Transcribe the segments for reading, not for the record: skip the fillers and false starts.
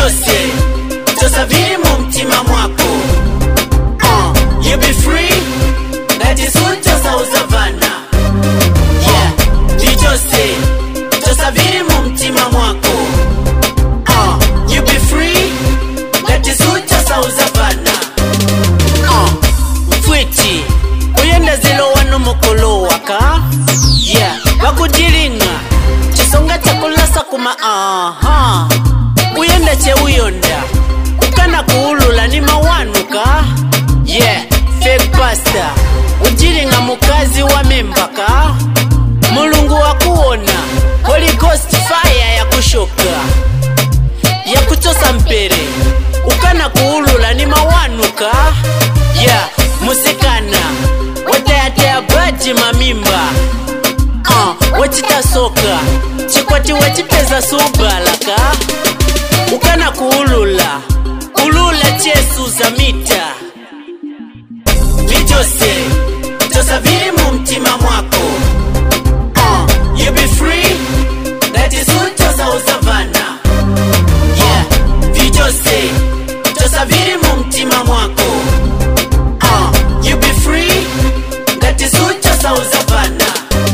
Vichose chosa viri mu mtima mwako. You be free, that is what chosa uzavana. Yeah, vichose chosa viri mu mtima mwako. You be free, that is what chosa uzavana. Mfwiti uyenda zilo wano mokolo waka. Yeah, wakujiringa chisonga chakulasa kuma uyenda che uyonda ukana kuulula ni mawanuka. Yeah, fake pastor ujiringa mukazi wa membaka. Mulungu wakuona Holy Ghost fire ya kushoka ya kuchosa mpere ukana kuulula ni mawanuka. Yeah, musikana watayatea baji mamimba. Wachita soka chikwati wachipeza subalaka ukana kuulula ulula chesu za mita. Vichose chosa viri mu mtima mwako. You be free, that is what chosa uzavana. Yeah, vichose chosa viri mu mtima mwako. You be free, that is what chosa uzavana.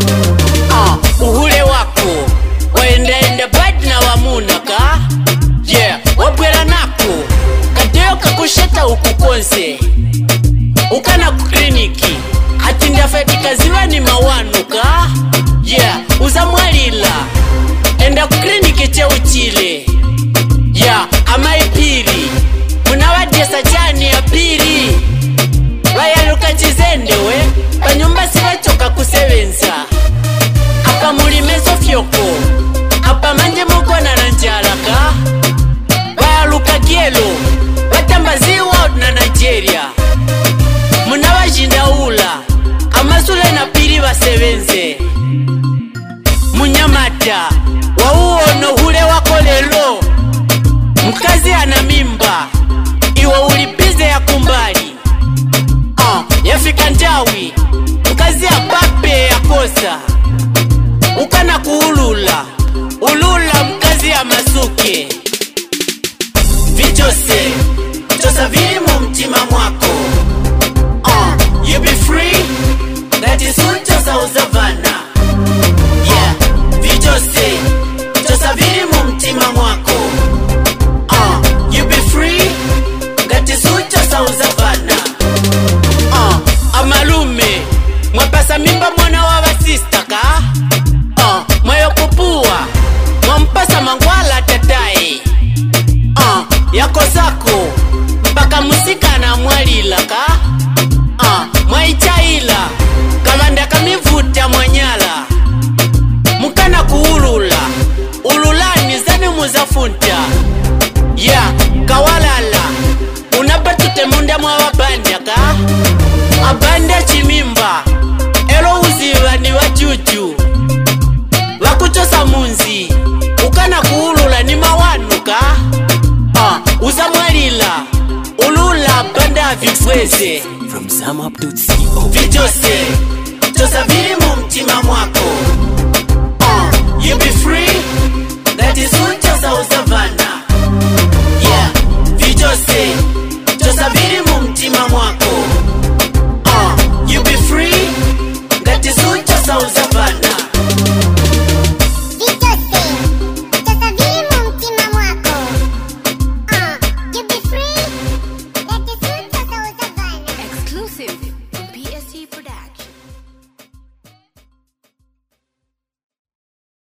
Uhule wako waenda bad na wamunaka. Yeah, wabwera nako kadeo kakusheta ukukonse ukana kukliniki ati ndafetika ziwa ni mawanuka. Yeah, uzamwalila enda kukliniki che uchile. Yeah, amaipiri munawadesa chani ya piri wayaluka chizendewe panyumba sivachoka kusevenza. Apa mulimezo fyoko apa manje mukona na njalaka wayaluka gielo watambaziwa na Nigeria. Munawajinda ula amasule na piri wasevenze. Munyamata wauono hule wako lelo mkazi ana mimba iwa ulipize ya kumbali. Yafika ntawi mkazi ya pape ya kosa ukana kuulula ulula mkazi ya masuke. Vichose chosa viri mu mtima mwako. You be free, that is what chosa uzavana. Yeah, vichose chosa viri mu mtima mwako. You be free, that is what chosa uzavana. Amalume mwapasa mimba mwana wa basista ka. Mwayo kupua mwampasa mangwala tatai. Yako sako mpaka musika na mwalila ka. Mwaichaila kavanda kamivuta mwanyala mukana kuulula ululani zani muzafunta. Yeah, kawalala unapatute munda mwa wabanda ka. Abanda chimimba elo uziva ni wajuju wakuchosa munzi ukana kuulula ni mawanuka. Uzamwalila ulula banda vitweze. From Sam up to CEO. Vichose chosa viri mu mtima mwako.